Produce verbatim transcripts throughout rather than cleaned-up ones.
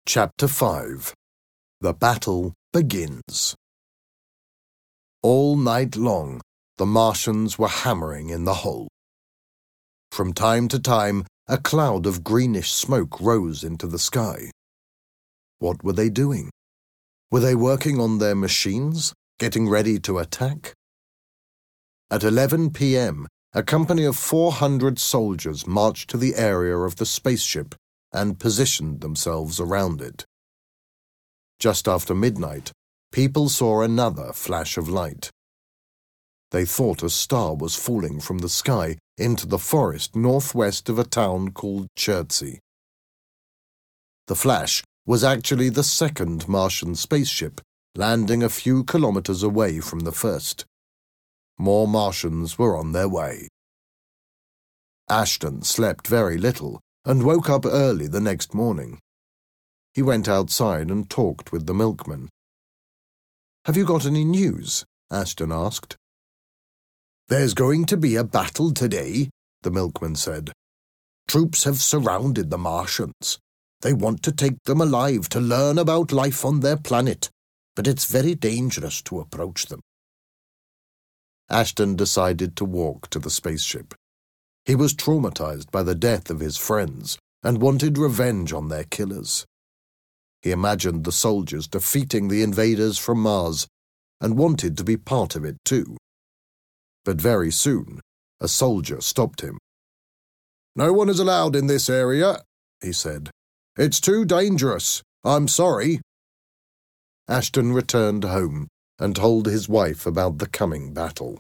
Chapter five. The Battle Begins. All night long, the Martians were hammering in the hull. From time to time, a cloud of greenish smoke rose into the sky. What were they doing? Were they working on their machines, getting ready to attack? At eleven p m, a company of four hundred soldiers marched to the area of the spaceship and positioned themselves around it. Just after midnight, people saw another flash of light. They thought a star was falling from the sky into the forest northwest of a town called Chertsey. The flash was actually the second Martian spaceship, landing a few kilometers away from the first. More Martians were on their way. Ashton slept very little and woke up early the next morning. He went outside and talked with the milkman. "Have you got any news?" Ashton asked. "There's going to be a battle today," the milkman said. "Troops have surrounded the Martians. They want to take them alive to learn about life on their planet, but it's very dangerous to approach them." Ashton decided to walk to the spaceship. He was traumatized by the death of his friends and wanted revenge on their killers. He imagined the soldiers defeating the invaders from Mars and wanted to be part of it too. But very soon, a soldier stopped him. "No one is allowed in this area," he said. "It's too dangerous. I'm sorry." Ashton returned home and told his wife about the coming battle.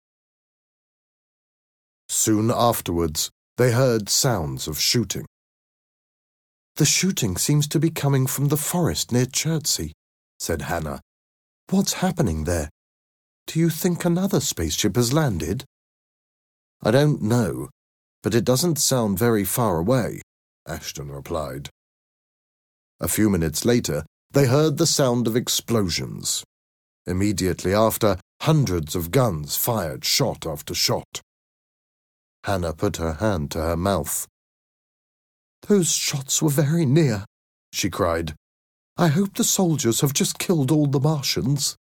Soon afterwards, they heard sounds of shooting. "The shooting seems to be coming from the forest near Chertsey," said Hannah. "What's happening there? Do you think another spaceship has landed?" "I don't know, but it doesn't sound very far away," Ashton replied. A few minutes later, they heard the sound of explosions. Immediately after, hundreds of guns fired shot after shot. Hannah put her hand to her mouth. "Those shots were very near," she cried. "I hope the soldiers have just killed all the Martians."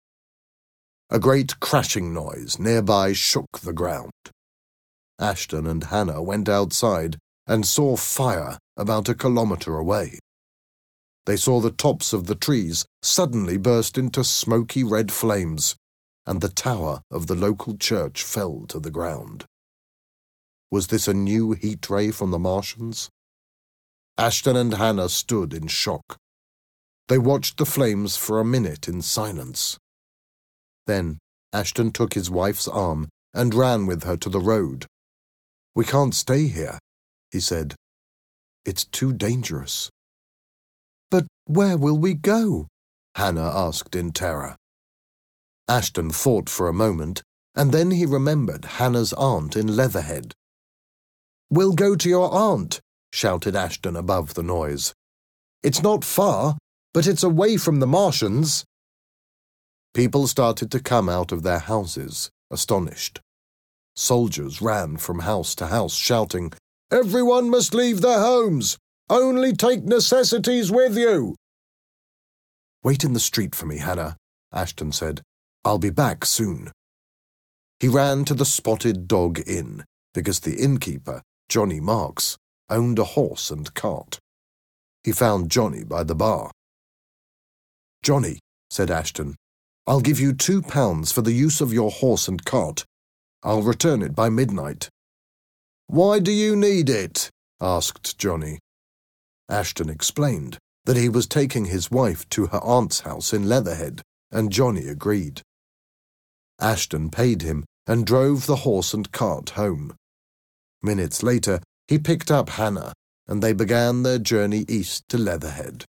A great crashing noise nearby shook the ground. Ashton and Hannah went outside and saw fire about a kilometer away. They saw the tops of the trees suddenly burst into smoky red flames, and the tower of the local church fell to the ground. Was this a new heat ray from the Martians? Ashton and Hannah stood in shock. They watched the flames for a minute in silence. Then Ashton took his wife's arm and ran with her to the road. "We can't stay here," he said. "It's too dangerous." "But where will we go?" Hannah asked in terror. Ashton thought for a moment, and then he remembered Hannah's aunt in Leatherhead. "We'll go to your aunt," shouted Ashton above the noise. "It's not far, but it's away from the Martians." People started to come out of their houses, astonished. Soldiers ran from house to house, shouting, "Everyone must leave their homes! Only take necessities with you!" "Wait in the street for me, Hannah," Ashton said. "I'll be back soon." He ran to the Spotted Dog Inn, because the innkeeper, Johnny Marks, owned a horse and cart. He found Johnny by the bar. "Johnny," said Ashton, "I'll give you two pounds for the use of your horse and cart. I'll return it by midnight." "Why do you need it?" asked Johnny. Ashton explained that he was taking his wife to her aunt's house in Leatherhead, and Johnny agreed. Ashton paid him and drove the horse and cart home. Minutes later, he picked up Hannah, and they began their journey east to Leatherhead.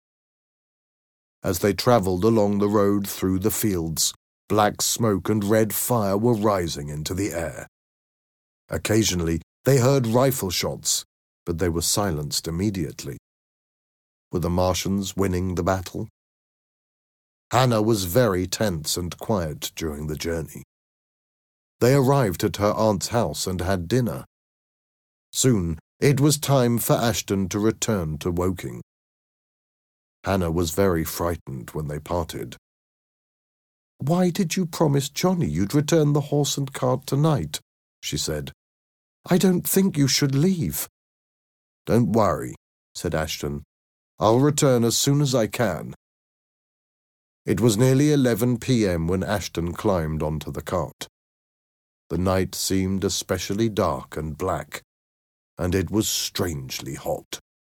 As they travelled along the road through the fields, black smoke and red fire were rising into the air. Occasionally, they heard rifle shots, but they were silenced immediately. Were the Martians winning the battle? Hannah was very tense and quiet during the journey. They arrived at her aunt's house and had dinner. Soon, it was time for Ashton to return to Woking. Hannah was very frightened when they parted. "Why did you promise Johnny you'd return the horse and cart tonight?" she said. "I don't think you should leave." "Don't worry," said Ashton. "I'll return as soon as I can." It was nearly eleven p m when Ashton climbed onto the cart. The night seemed especially dark and black, and it was strangely hot.